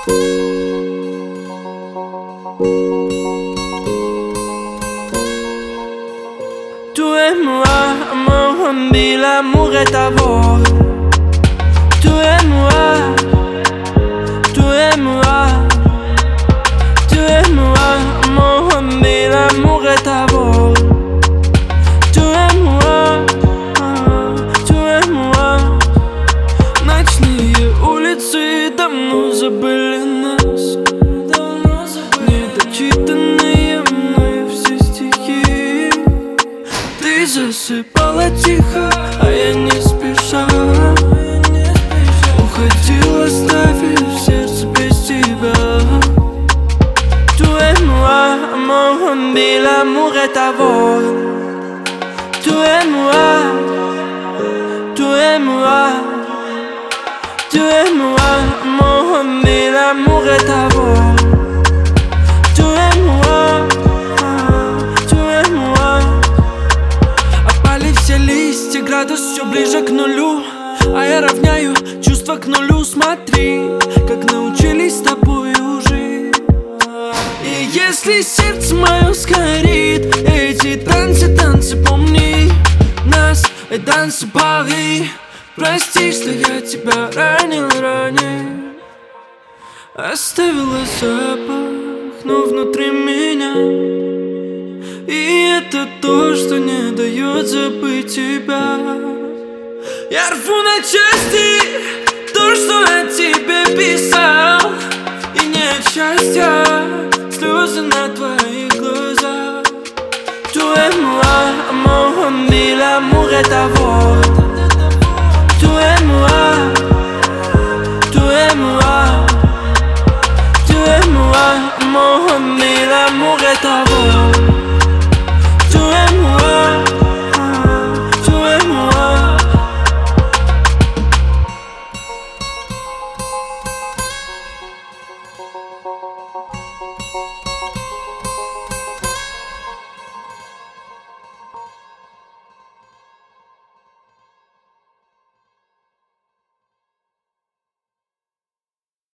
Tu es moi, mon dit l'amour est à vol. Tu es moi, tu es moi, tu es moi, mon dit l'amour est à vol. Tu es moi, tu es moi. Ночные улицы давно забыли нас. Недочитанные мы все стихи. Ты засыпала тихо, а я не спеша уходил, оставив сердце без тебя. Tu es moi, mon dit l'amour est à vol. Tu es moi, tu es moi, tu es moi, mon dit l'amour est à vol. Tu es moi, tu es moi. Опали все листья, градус все ближе к нулю, а я равняю чувства к нулю. Смотри, как научились с тобой жить. И если сердце мое сгорит, эти танцы, танцы, помни нас, танцы Пари. Прости, что я тебя ранил ранее, оставила запах, но внутри меня. И это то, что не дает забыть тебя. Я рву на части